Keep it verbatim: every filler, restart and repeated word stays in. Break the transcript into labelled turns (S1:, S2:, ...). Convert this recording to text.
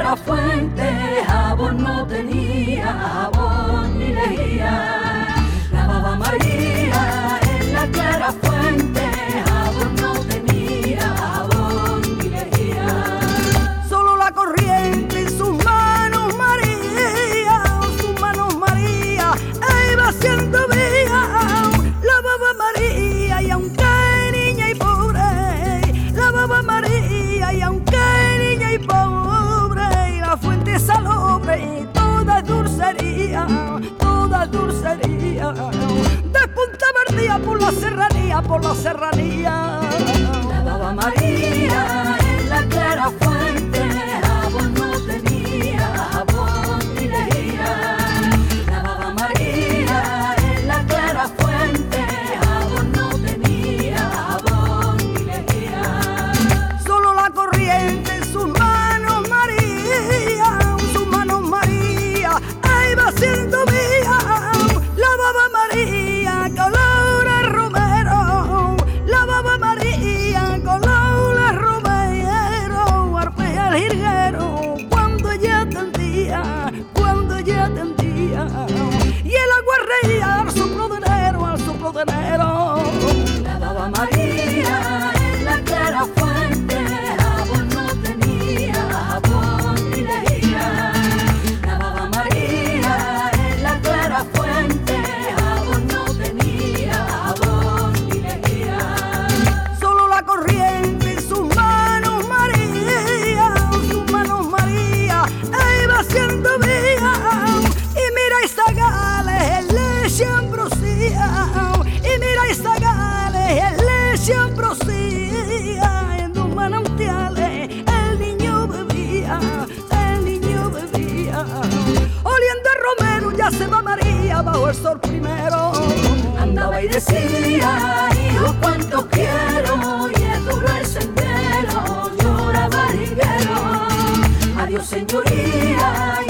S1: clara fuente, jabón no tenía, jabón ni lejía. Lavaba María en la clara fuente, jabón no tenía, jabón ni lejía.
S2: Solo la corriente en sus manos María, sus manos María, iba haciendo vía. Lavaba María y aunque niña y pobre, lavaba María y aunque niña y pobre, y la fuente salobre, toda dulcería, toda dulcería. Despuntaba el día por la serranía, por la serranía.
S1: Lavaba María en la clara fuente, jabón no tenía, jabón ni lejía. Lavaba María en la clara fuente, jabón no tenía, jabón ni lejía.
S2: Solo la corriente en sus manos María, sus manos María, iba haciendo vía. Lavaba María color a romero, lavaba María color a romero, arpea el jilguero cuando ella atendía, cuando ella atendía. Y el agua reía al soplo de enero, al soplo de enero.
S1: Lavaba María en la clara fuente, jabón no tenía, jabón ni lejía. Lavaba María en la clara fuente, jabón no tenía, jabón ni lejía.
S2: Solo la corriente en sus manos María, sus manos María, iba haciendo vía. Y mira y zagales en leche ambrosía, y mira y zagales en leche ambrosía. En dos manantiales el niño bebía, el niño bebía. Oliendo a romero ya se va María bajo el sol primero.
S1: Andaba y decía, hijo, cuánto quiero, y es duro el sendero, lloraba el higuero. Adiós, señoría,